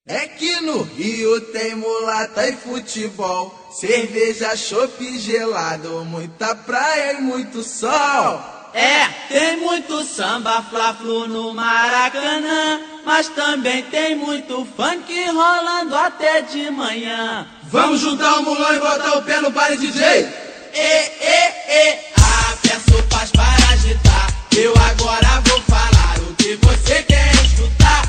É que no Rio tem mulata e futebol, cerveja, chopp gelado, muita praia e muito sol. É, tem muito samba, fla-flu no Maracanã, mas também tem muito funk rolando até de manhã. Vamos juntar o mulão e botar o pé no baile, DJ? A peça faz para agitar, eu agora vou falar o que você quer escutar.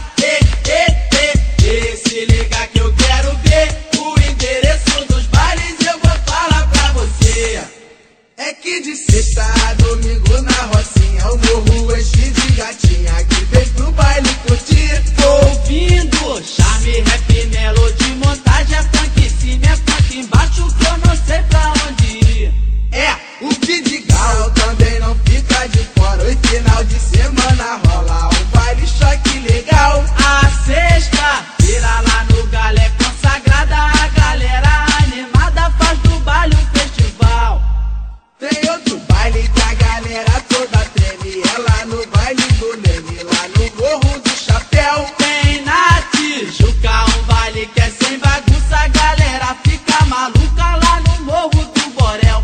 Se liga que eu quero ver o endereço dos bailes, eu vou falar pra você. É que de sexta a domingo na Rocinha, o morro enche de gatinha que vem pro baile curtir. Tô ouvindo charme, rap, melodia, montagem, é funk em cima, é funk embaixo, que eu não sei pra onde ir. É, o Vidigal também não fica de fora, o final de semana rola um baile choque legal. A sexta-feira lá no Galo é consagrada, a galera animada faz do baile um festival. Tem outro baile que a galera toda treme, é lá no baile do Leme, lá no Morro do Chapéu. Tem na Tijuca um baile que é sem bagunça, a galera fica maluca lá no Morro do Borel.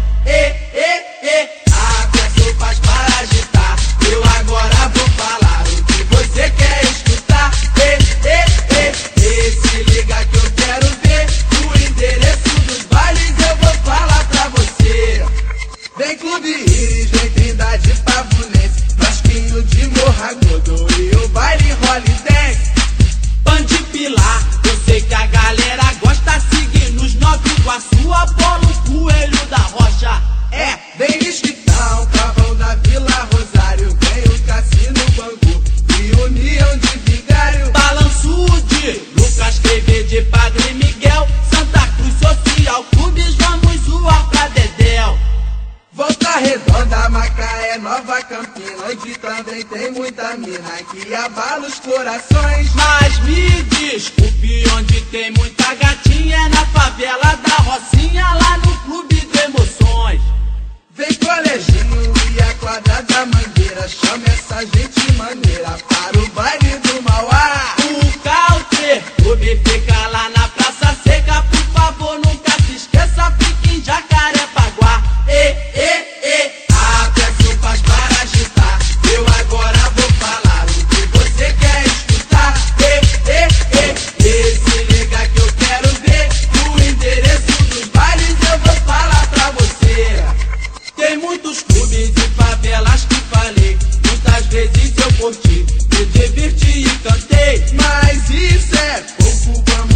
A peça faz para agitar, eu agora vou falar o que você quer escutar. Se liga que eu quero ver o endereço dos bailes, eu vou falar pra você. Vem Clube Iris, vem Trindade Pavunense, Frasquinho de Morragudo e o baile Holiday. Bande Pilar, eu sei que a galera gosta, seguindo os Nova Iguaçu, Apolo, Coelho da Rocha. É, vem Mesquitão, Cavão da Vila Rosário, vem o Cassino Bangu e União de Vigário. Balanço de Lucas, TV de Padre Miguel, Santa Cruz Social Clubes, vamos zoar pra Dedéu. Volta Redonda, Macaé, Nova Campina, onde também tem muita mina que abala os corações. Mas me desculpe, onde tem muita gatinha é na favela da Rocinha, lá no Clube de Emoções. Vem Colejinho e a quadra da Mangueira, chama essa gente maneira para o baile do Mauá. O Country Clube fica lá na Praça Seca, por favor nunca se esqueça, fica em Jacarepaguá. A peça faz para agitar, eu agora vou falar o que você quer escutar. Se liga que eu quero ver o endereço dos bailes, eu vou falar pra você. Tem muitos clubes e favelas que falei, muitas vezes eu curti, me diverti e cantei. Mas isso é pouco, vamos